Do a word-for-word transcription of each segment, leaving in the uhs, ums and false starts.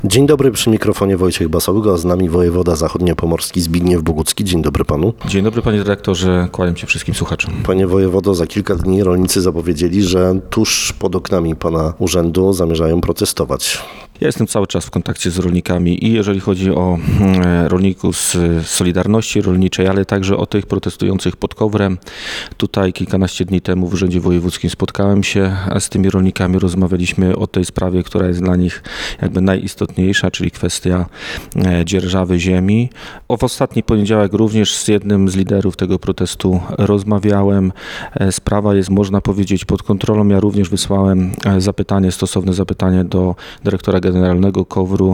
Dzień dobry, przy mikrofonie Wojciech Basołyga, a z nami wojewoda zachodniopomorski Zbigniew Bogucki. Dzień dobry panu. Dzień dobry panie dyrektorze, kłaniam się wszystkim słuchaczom. Panie wojewodo, za kilka dni rolnicy zapowiedzieli, że tuż pod oknami pana urzędu zamierzają protestować. Ja jestem cały czas w kontakcie z rolnikami i jeżeli chodzi o rolników z Solidarności Rolniczej, ale także o tych protestujących pod Kowrem. Tutaj kilkanaście dni temu w Urzędzie Wojewódzkim spotkałem się z tymi rolnikami, rozmawialiśmy o tej sprawie, która jest dla nich jakby najistotniejsza, czyli kwestia dzierżawy ziemi. O, w ostatni poniedziałek również z jednym z liderów tego protestu rozmawiałem. Sprawa jest, można powiedzieć, pod kontrolą. Ja również wysłałem zapytanie, stosowne zapytanie do dyrektora generalnego Kowru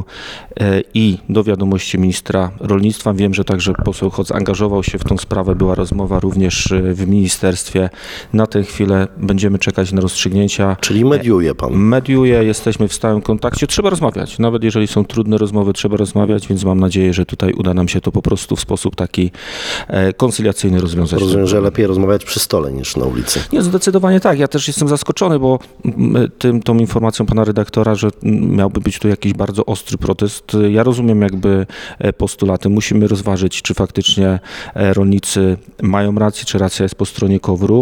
i do wiadomości ministra rolnictwa. Wiem, że także poseł Hoc angażował się w tą sprawę. Była rozmowa również w ministerstwie. Na tę chwilę będziemy czekać na rozstrzygnięcia. Czyli mediuje pan? Mediuję, jesteśmy w stałym kontakcie. Trzeba rozmawiać. Nawet jeżeli są trudne rozmowy, trzeba rozmawiać, więc mam nadzieję, że tutaj uda nam się to po prostu w sposób taki koncyliacyjny rozwiązać. Rozumiem, że lepiej rozmawiać przy stole niż na ulicy. Nie, zdecydowanie tak. Ja też jestem zaskoczony, bo tym, tą informacją pana redaktora, że miałby być tu jakiś bardzo ostry protest. Ja rozumiem jakby postulaty. Musimy rozważyć, czy faktycznie rolnicy mają rację, czy racja jest po stronie Kowru,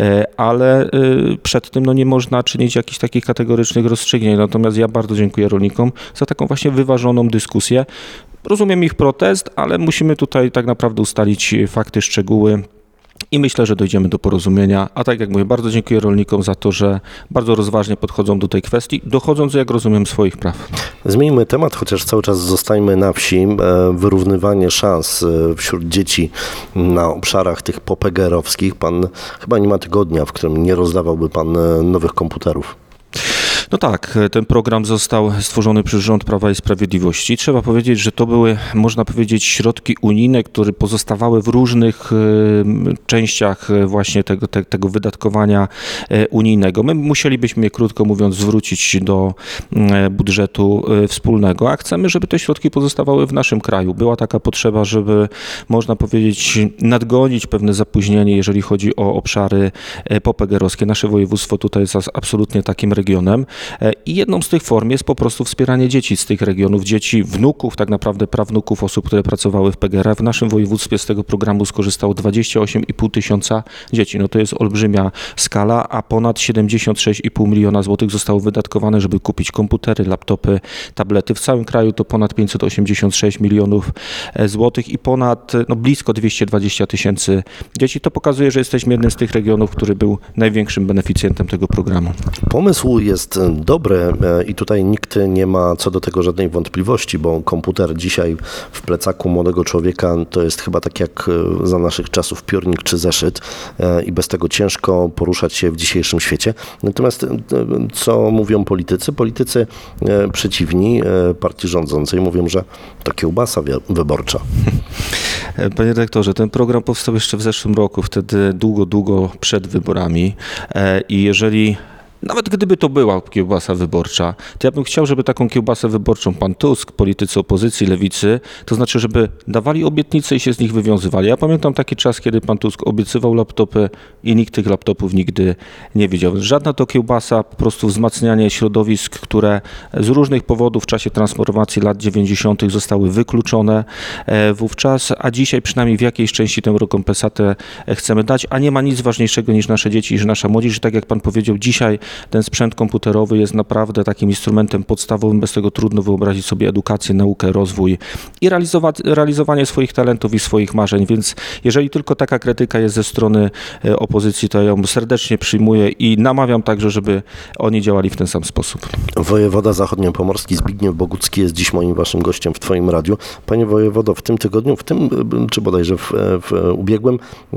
ale przed tym no, nie można czynić jakichś takich kategorycznych rozstrzygnięć. Natomiast ja bardzo dziękuję rolnikom za taką właśnie wyważoną dyskusję. Rozumiem ich protest, ale musimy tutaj tak naprawdę ustalić fakty, szczegóły. I myślę, że dojdziemy do porozumienia, a tak jak mówię, bardzo dziękuję rolnikom za to, że bardzo rozważnie podchodzą do tej kwestii, dochodząc, jak rozumiem, swoich praw. Zmieńmy temat, chociaż cały czas zostańmy na wsi. Wyrównywanie szans wśród dzieci na obszarach tych popegerowskich. Pan chyba nie ma tygodnia, w którym nie rozdawałby pan nowych komputerów. No tak, ten program został stworzony przez rząd Prawa i Sprawiedliwości. Trzeba powiedzieć, że to były, można powiedzieć, środki unijne, które pozostawały w różnych częściach właśnie tego, te, tego wydatkowania unijnego. My musielibyśmy je, krótko mówiąc, zwrócić do budżetu wspólnego, a chcemy, żeby te środki pozostawały w naszym kraju. Była taka potrzeba, żeby, można powiedzieć, nadgonić pewne zapóźnienie, jeżeli chodzi o obszary popegerowskie. Nasze województwo tutaj jest absolutnie takim regionem. I jedną z tych form jest po prostu wspieranie dzieci z tych regionów, dzieci, wnuków, tak naprawdę prawnuków osób, które pracowały w P G R. W naszym województwie z tego programu skorzystało dwadzieścia osiem i pół tysiąca dzieci. No to jest olbrzymia skala, a ponad siedemdziesiąt sześć i pół miliona złotych zostało wydatkowane, żeby kupić komputery, laptopy, tablety. W całym kraju to ponad pięćset osiemdziesiąt sześć milionów złotych i ponad no, blisko dwieście dwadzieścia tysięcy dzieci. To pokazuje, że jesteśmy jednym z tych regionów, który był największym beneficjentem tego programu. Pomysł jest dobre i tutaj nikt nie ma co do tego żadnej wątpliwości, bo komputer dzisiaj w plecaku młodego człowieka to jest chyba tak jak za naszych czasów piórnik czy zeszyt i bez tego ciężko poruszać się w dzisiejszym świecie. Natomiast co mówią politycy? Politycy przeciwni partii rządzącej mówią, że to kiełbasa wyborcza. Panie dyrektorze, ten program powstał jeszcze w zeszłym roku, wtedy długo, długo przed wyborami i jeżeli nawet gdyby to była kiełbasa wyborcza, to ja bym chciał, żeby taką kiełbasę wyborczą pan Tusk, politycy opozycji, lewicy, to znaczy, żeby dawali obietnice i się z nich wywiązywali. Ja pamiętam taki czas, kiedy pan Tusk obiecywał laptopy i nikt tych laptopów nigdy nie widział. Żadna to kiełbasa, po prostu wzmacnianie środowisk, które z różnych powodów w czasie transformacji lat dziewięćdziesiątych zostały wykluczone wówczas, a dzisiaj przynajmniej w jakiejś części tę rekompensatę chcemy dać, a nie ma nic ważniejszego niż nasze dzieci i nasza młodzież. I tak jak pan powiedział, dzisiaj ten sprzęt komputerowy jest naprawdę takim instrumentem podstawowym, bez tego trudno wyobrazić sobie edukację, naukę, rozwój i realizować, realizowanie swoich talentów i swoich marzeń, więc jeżeli tylko taka krytyka jest ze strony opozycji, to ja ją serdecznie przyjmuję i namawiam także, żeby oni działali w ten sam sposób. Wojewoda zachodniopomorski Zbigniew Bogucki jest dziś moim waszym gościem w twoim radiu. Panie wojewodo, w tym tygodniu, w tym, czy bodajże w, w ubiegłym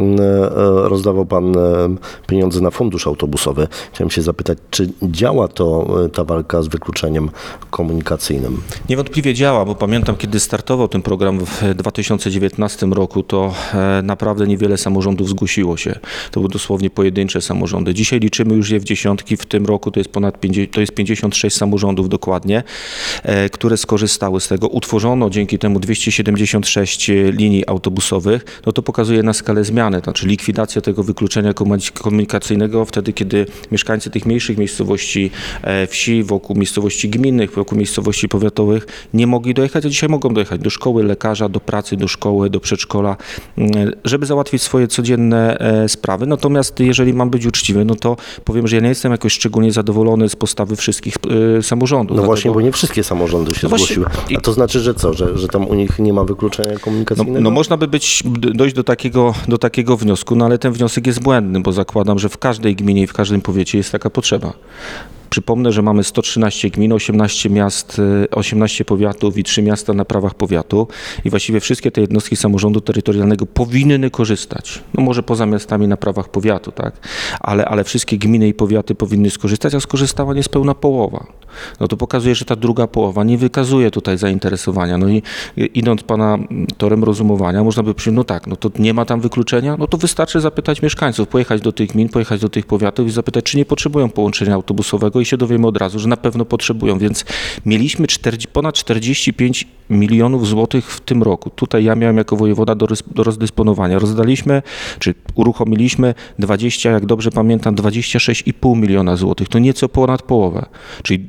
rozdawał pan pieniądze na fundusz autobusowy. Chciałem się zapytać, czy działa to, ta walka z wykluczeniem komunikacyjnym? Niewątpliwie działa, bo pamiętam, kiedy startował ten program w dwa tysiące dziewiętnastym roku, to naprawdę niewiele samorządów zgłosiło się. To były dosłownie pojedyncze samorządy. Dzisiaj liczymy już je w dziesiątki, w tym roku to jest ponad pięćdziesiąt, to jest pięćdziesiąt sześć samorządów dokładnie, które skorzystały z tego. Utworzono dzięki temu dwieście siedemdziesiąt sześć linii autobusowych. No to pokazuje na skalę zmiany, to znaczy likwidacja tego wykluczenia komunikacyjnego wtedy, kiedy mieszkańcy tych miejsc mniejszych miejscowości, e, wsi, wokół miejscowości gminnych, wokół miejscowości powiatowych nie mogli dojechać, a dzisiaj mogą dojechać do szkoły, lekarza, do pracy, do szkoły, do przedszkola, e, żeby załatwić swoje codzienne e, sprawy. Natomiast jeżeli mam być uczciwy, no to powiem, że ja nie jestem jakoś szczególnie zadowolony z postawy wszystkich e, samorządów. No Dlatego... właśnie, bo nie wszystkie samorządy się No właśnie. zgłosiły. A to znaczy, że co, że, że tam u nich nie ma wykluczenia No, komunikacyjnego? no można by być, dojść do takiego, do takiego wniosku, no ale ten wniosek jest błędny, bo zakładam, że w każdej gminie i w każdym powiecie jest taka potrzeba. Przypomnę, że mamy sto trzynaście gmin, osiemnaście miast, osiemnaście powiatów i trzy miasta na prawach powiatu i właściwie wszystkie te jednostki samorządu terytorialnego powinny korzystać. No może poza miastami na prawach powiatu, tak? Ale, ale wszystkie gminy i powiaty powinny skorzystać, a skorzystała niespełna połowa. No to pokazuje, że ta druga połowa nie wykazuje tutaj zainteresowania. No i idąc pana torem rozumowania, można by przyjąć, no tak, no to nie ma tam wykluczenia, no to wystarczy zapytać mieszkańców, pojechać do tych gmin, pojechać do tych powiatów i zapytać, czy nie potrzebują połączenia autobusowego i się dowiemy od razu, że na pewno potrzebują, więc mieliśmy czterdzieści, ponad czterdzieści pięć milionów złotych w tym roku. Tutaj ja miałem jako wojewoda do, do rozdysponowania. Rozdaliśmy, czy uruchomiliśmy dwadzieścia, jak dobrze pamiętam, dwadzieścia sześć i pół miliona złotych. To nieco ponad połowę. Czyli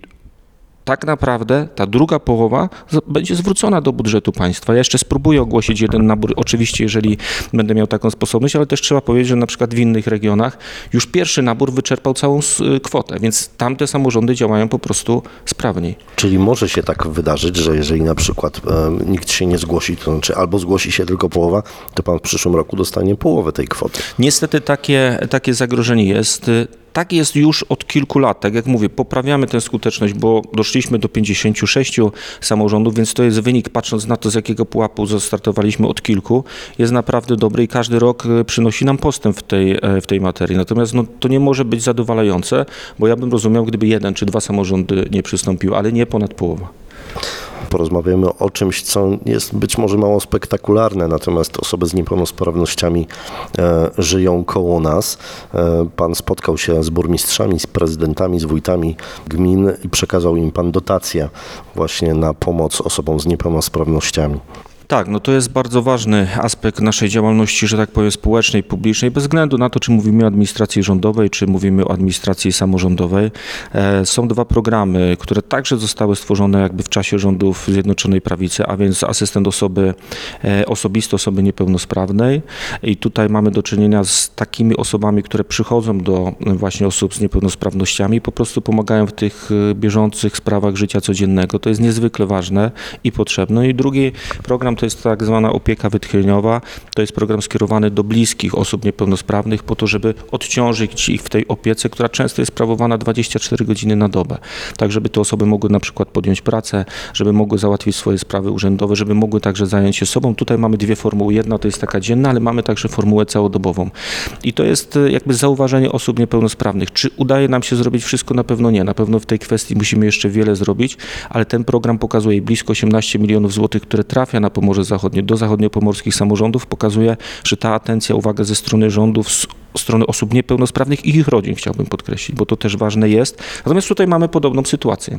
tak naprawdę ta druga połowa będzie zwrócona do budżetu państwa. Ja jeszcze spróbuję ogłosić jeden nabór, oczywiście jeżeli będę miał taką sposobność, ale też trzeba powiedzieć, że na przykład w innych regionach już pierwszy nabór wyczerpał całą kwotę, więc tamte samorządy działają po prostu sprawniej. Czyli może się tak wydarzyć, że jeżeli na przykład e, nikt się nie zgłosi, to znaczy albo zgłosi się tylko połowa, to pan w przyszłym roku dostanie połowę tej kwoty. Niestety takie, takie zagrożenie jest. Tak jest już od kilku lat. Tak jak mówię, poprawiamy tę skuteczność, bo doszliśmy do pięćdziesięciu sześciu samorządów, więc to jest wynik, patrząc na to, z jakiego pułapu zastartowaliśmy od kilku, jest naprawdę dobry i każdy rok przynosi nam postęp w tej, w tej materii. Natomiast no, to nie może być zadowalające, bo ja bym rozumiał, gdyby jeden czy dwa samorządy nie przystąpiły, ale nie ponad połowa. Porozmawiamy o czymś, co jest być może mało spektakularne, natomiast osoby z niepełnosprawnościami e, żyją koło nas. E, pan spotkał się z burmistrzami, z prezydentami, z wójtami gmin i przekazał im pan dotację właśnie na pomoc osobom z niepełnosprawnościami. Tak, no to jest bardzo ważny aspekt naszej działalności, że tak powiem, społecznej, publicznej, bez względu na to, czy mówimy o administracji rządowej, czy mówimy o administracji samorządowej. E, są dwa programy, które także zostały stworzone jakby w czasie rządów Zjednoczonej Prawicy, a więc asystent osoby e, osobisty, osoby niepełnosprawnej i tutaj mamy do czynienia z takimi osobami, które przychodzą do właśnie osób z niepełnosprawnościami i po prostu pomagają w tych bieżących sprawach życia codziennego. To jest niezwykle ważne i potrzebne. I drugi program to jest tak zwana opieka wytchnieniowa. To jest program skierowany do bliskich osób niepełnosprawnych po to, żeby odciążyć ich w tej opiece, która często jest sprawowana dwadzieścia cztery godziny na dobę. Tak, żeby te osoby mogły na przykład podjąć pracę, żeby mogły załatwić swoje sprawy urzędowe, żeby mogły także zająć się sobą. Tutaj mamy dwie formuły. Jedna to jest taka dzienna, ale mamy także formułę całodobową. I to jest jakby zauważenie osób niepełnosprawnych. Czy udaje nam się zrobić wszystko? Na pewno nie. Na pewno w tej kwestii musimy jeszcze wiele zrobić, ale ten program pokazuje blisko osiemnaście milionów złotych, które trafia na Pomorze Zachodnie, do zachodniopomorskich samorządów, pokazuje, że ta atencja, uwaga ze strony rządów, z strony osób niepełnosprawnych i ich rodzin, chciałbym podkreślić, bo to też ważne jest. Natomiast tutaj mamy podobną sytuację.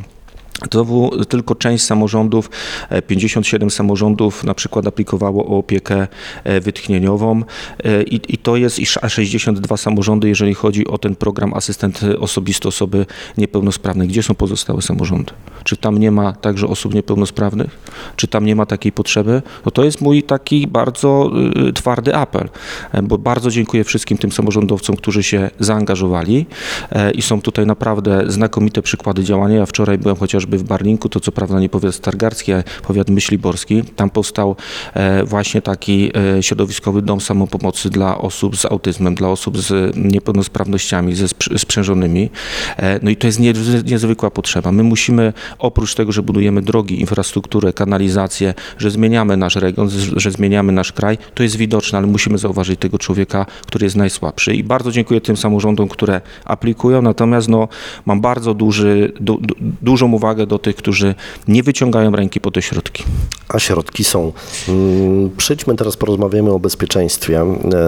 To tylko część samorządów, pięćdziesiąt siedem samorządów na przykład aplikowało o opiekę wytchnieniową i, i to jest i sześćdziesiąt dwa samorządy, jeżeli chodzi o ten program asystent osobisty osoby niepełnosprawnej. Gdzie są pozostałe samorządy? Czy tam nie ma także osób niepełnosprawnych? Czy tam nie ma takiej potrzeby? No to jest mój taki bardzo y, twardy apel, bo bardzo dziękuję wszystkim tym samorządowcom, którzy się zaangażowali y, i są tutaj naprawdę znakomite przykłady działania. Ja wczoraj byłem chociażby w Barlinku, to co prawda nie powiat stargardzki, a powiat myśliborski. Tam powstał e, właśnie taki e, środowiskowy dom samopomocy dla osób z autyzmem, dla osób z niepełnosprawnościami, ze sprz- sprzężonymi. E, no i to jest nie, niezwykła potrzeba. My musimy, oprócz tego, że budujemy drogi, infrastrukturę, kanalizację, że zmieniamy nasz region, że zmieniamy nasz kraj, to jest widoczne, ale musimy zauważyć tego człowieka, który jest najsłabszy. I bardzo dziękuję tym samorządom, które aplikują, natomiast no, mam bardzo duży, du, du, dużą uwagę do tych, którzy nie wyciągają ręki po te środki. A środki są. Przejdźmy teraz, porozmawiamy o bezpieczeństwie,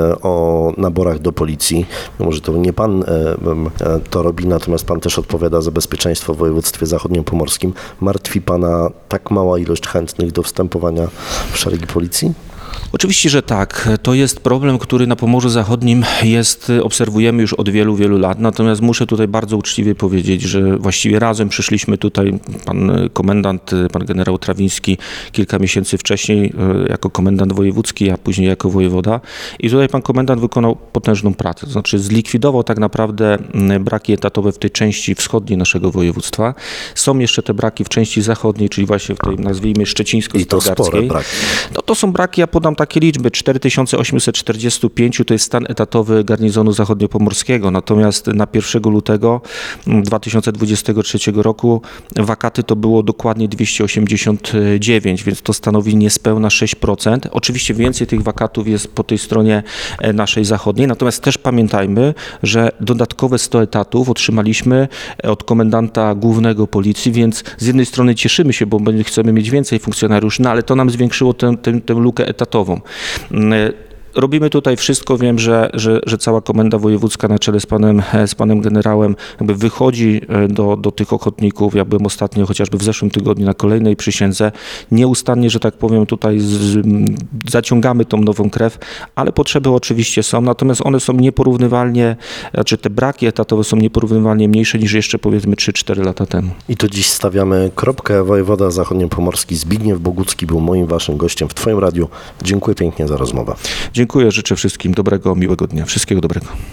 o naborach do policji. Może to nie pan to robi, natomiast pan też odpowiada za bezpieczeństwo w województwie zachodniopomorskim. Martwi pana tak mała ilość chętnych do wstępowania w szeregi policji? Oczywiście, że tak. To jest problem, który na Pomorzu Zachodnim jest, obserwujemy już od wielu, wielu lat. Natomiast muszę tutaj bardzo uczciwie powiedzieć, że właściwie razem przyszliśmy tutaj, pan komendant, pan generał Trawiński kilka miesięcy wcześniej jako komendant wojewódzki, a później jako wojewoda. I tutaj pan komendant wykonał potężną pracę. To znaczy zlikwidował tak naprawdę braki etatowe w tej części wschodniej naszego województwa. Są jeszcze te braki w części zachodniej, czyli właśnie w tej, nazwijmy, szczecińsko-stargardzkiej. I to spore braki. No to są braki, ja podam takie liczby, cztery tysiące osiemset czterdzieści pięć to jest stan etatowy garnizonu zachodniopomorskiego, natomiast na pierwszego lutego dwa tysiące dwudziestego trzeciego roku wakaty to było dokładnie dwieście osiemdziesiąt dziewięć, więc to stanowi niespełna sześć procent. Oczywiście więcej tych wakatów jest po tej stronie naszej zachodniej, natomiast też pamiętajmy, że dodatkowe sto etatów otrzymaliśmy od komendanta głównego policji, więc z jednej strony cieszymy się, bo chcemy mieć więcej funkcjonariuszy, no ale to nam zwiększyło tę, tę, tę lukę etatową. Robimy tutaj wszystko, wiem, że, że, że cała komenda wojewódzka na czele z panem, z panem generałem jakby wychodzi do, do tych ochotników. Ja byłem ostatnio, chociażby w zeszłym tygodniu na kolejnej przysiędze. Nieustannie, że tak powiem, tutaj z, zaciągamy tą nową krew, ale potrzeby oczywiście są, natomiast one są nieporównywalnie, znaczy te braki etatowe są nieporównywalnie mniejsze niż jeszcze powiedzmy trzy cztery lata temu. I tu dziś stawiamy kropkę. Wojewoda zachodniopomorski Zbigniew Bogucki był moim waszym gościem w twoim radiu. Dziękuję pięknie za rozmowę. Dziękuję, życzę wszystkim dobrego, miłego dnia. Wszystkiego dobrego.